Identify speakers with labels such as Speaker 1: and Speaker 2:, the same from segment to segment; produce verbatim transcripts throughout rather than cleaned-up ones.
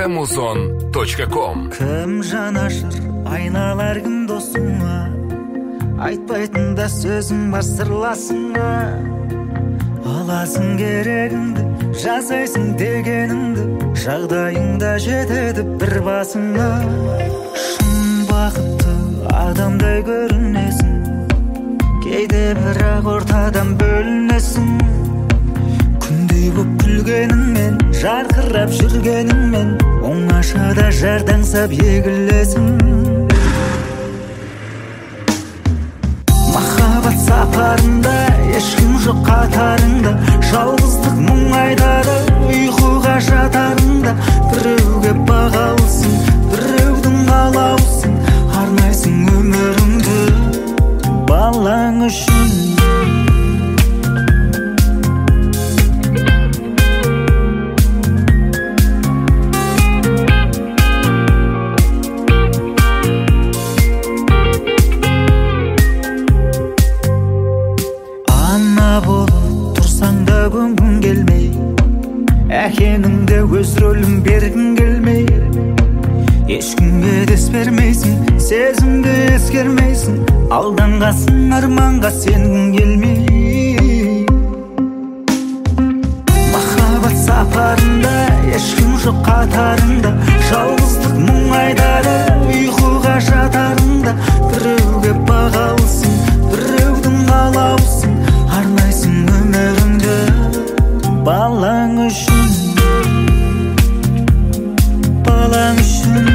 Speaker 1: эмузон точка ком.
Speaker 2: Кім жанашыр, айналар кім досыңа, айтпайтын да сөзім бар сырласыңа. Аласың керегіңді, жасайсың дегеніңді, жағдайыңда жетеді бір басыңа. Шын бақытты адамдай көрінесің, кейде бірақ ортадан бөлінесің. Күндей боп күлгеніңмен, жарқырап жүргеніңмен, оңашада жардаңсап егілесің. Махаббат сапарында ешкім жоқ қатарыңда, жалғыздық мұң айдары ұйқыға жатарында. Біреуге бағалысың, біреудің қалаусың, арнайсың өміріңді балаң үшін. Көңгің келмей, әкеніңде өз рөлін бергің келмей, ешкімге дес бермейсің, сезімді ескермейсің, алданғасың арманға сенгің келмей. Махаббат сапарында ешкім жоқ қатарында, жалғыздық мұң айдары ұйқыға жатарында. Біреуге бағалысың, біреудің қалаусың, арнайсың өміріңді балаң үшін, балаң үшін.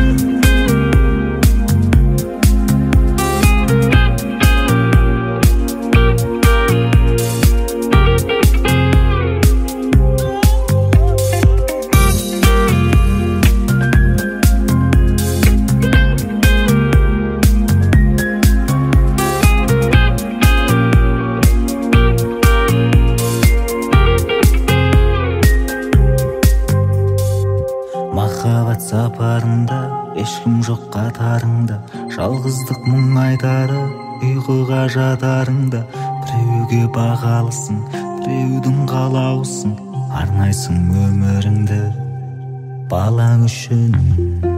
Speaker 2: Махаббат сапарында ешкім жоқ қатарыңда, жалғыздық мұң айдары ұйқыға жатарыңда. Біреуге бағалысың, біреудің қалаусың, арнайсың өміріңді балаң үшін.